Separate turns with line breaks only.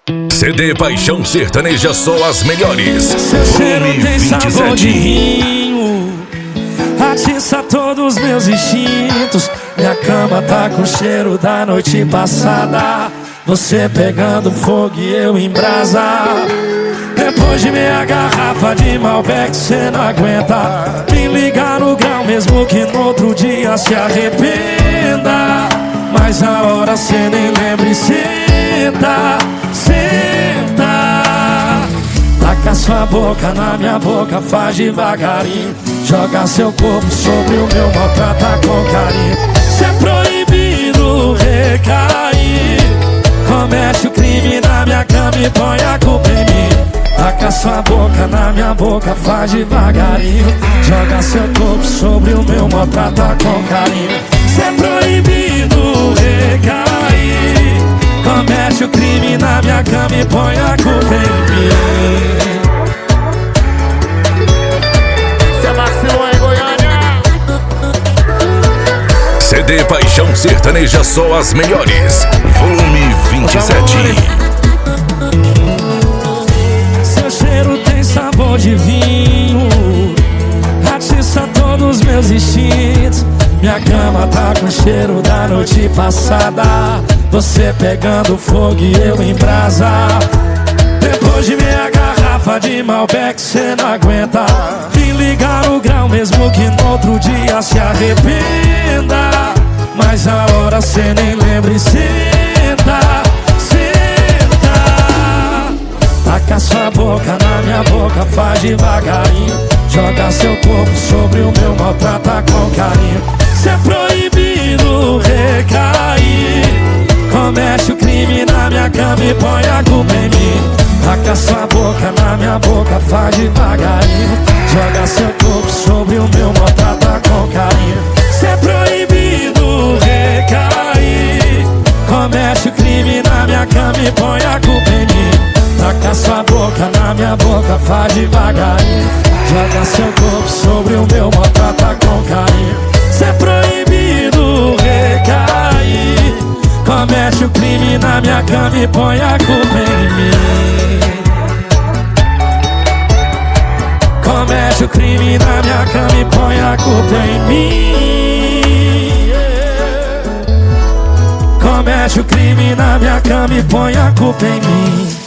CD Paixão Sertaneja, só as melhores.
Seu cheiro tem sabor de
27.
vinho, atiça todos os meus instintos. Minha cama tá com o cheiro da noite passada. Você pegando fogo e eu em brasa. Depois de meia garrafa de Malbec cê não aguenta. Me ligar no grau mesmo que no outro dia se arrependa. Mas a hora cê nem lembra e senta, senta. Taca sua boca na minha boca, faz devagarinho. Joga seu corpo sobre o meu, maltrata com carinho. Cê é proibido recair. Comete o crime na minha cama e põe a culpa em mim. Taca sua boca na minha boca, faz devagarinho. Joga seu corpo sobre o meu, maltrata com carinho. Cê é proibido recair. Comete o crime na minha cama e põe a culpa em mim.
Cê vacilou em Goiânia.
CD Paixão Sertaneja, só as melhores. Volume 27.
Seu cheiro tem sabor de vinho, atiça todos os meus instintos. Minha cama tá com o cheiro da noite passada. Você pegando fogo e eu em brasa. Depois de meia garrafa de Malbec cê não aguenta. Me ligar no grau mesmo que no outro dia se arrependa. Mas a hora cê nem lembra e senta, senta. Taca sua boca na minha boca, faz devagarinho. Joga seu corpo sobre o meu, maltrata com carinho. Cê é proibido recair. Comete o crime na minha cama e põe a culpa em mim. Taca sua boca na minha boca, faz devagarinho. Joga seu corpo sobre o meu, maltrata com carinho. Cê é proibido recair. Comete o crime na minha cama e põe a culpa em mim. Taca sua boca na minha boca, faz devagarinho. Joga seu corpo sobre o meu, maltrata com carinho. Cê é proibido recair. Comete o crime na minha cama e põe a culpa em mim. Comete o crime na minha cama e põe a culpa em mim. Comete o crime na minha cama e põe a culpa em mim.